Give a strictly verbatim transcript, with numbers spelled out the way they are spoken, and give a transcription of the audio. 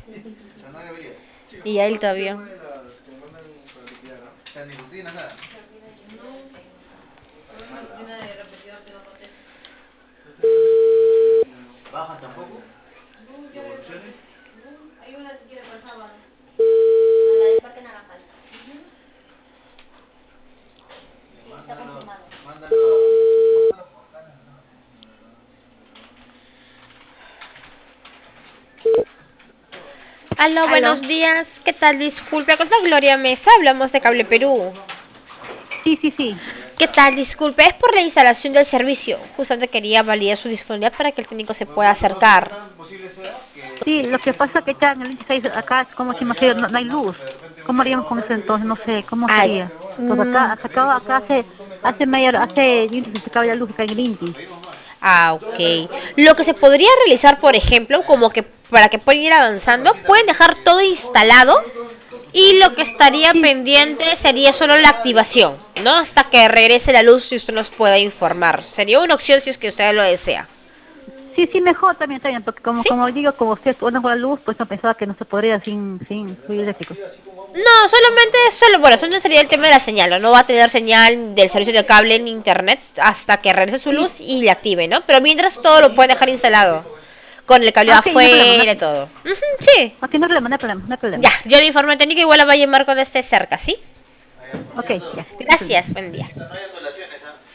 O sea, no debería. Chicos, Y por a él favor, el todavía. tema de las que me mandan para liquidar, ¿no? O sea, ni rutinas, nada. Baja tampoco. Devoluciones. Mándalo, mándalo, mándalo por acá. Aló, Aló. buenos días. ¿Qué tal? Disculpe, con Gloria Mesa. Hablamos de Cable Perú. Sí, sí, sí. ¿Qué tal? Disculpe, es por la instalación del servicio. Justamente quería validar su disponibilidad para que el técnico se Bueno, pueda lo, lo, lo acercar. tan posible sea que Sí, lo que en este pasa es que lapso. acá en el veintiséis, acá es como si Bueno, me hacía- no, ya no hay no sé, luz. pero de repente un ¿Cómo día. haríamos con eso entonces? No sé, ¿cómo Ay, sería? Pues acá, mm, acá, acá, acá hace, hace media hora, hace minutos que se acaba la luz acá en el Inti. ah, ok. Lo que se podría realizar, por ejemplo, como que para que puedan ir avanzando, pueden dejar todo instalado y lo que estaría Sí, pendiente sería solo la activación, ¿no? Hasta que regrese la luz y usted nos pueda informar. Sería una opción si es que usted lo desea. sí, sí, mejor también, también, porque como, ¿Sí? como digo, como usted no con la luz, pues no pensaba que no se podría sin, sin fluido eléctrico. No, solamente, solo, bueno, solo sería el tema de la señal, ¿no? No va a tener señal del servicio de cable en internet hasta que regrese su Sí, luz y le active, ¿no? Pero mientras todo lo puede dejar instalado, con el cable ah, ok, no hay problema, no, afuera y todo. Ujú, sí. ok, no hay problema, no hay problema, no hay Ya, problema. yo le informo al técnico, igual la va a llamar cuando esté cerca, ¿sí? Ok, ya, no hay problema. Gracias, buen día. No hay ondulaciones, ¿ah?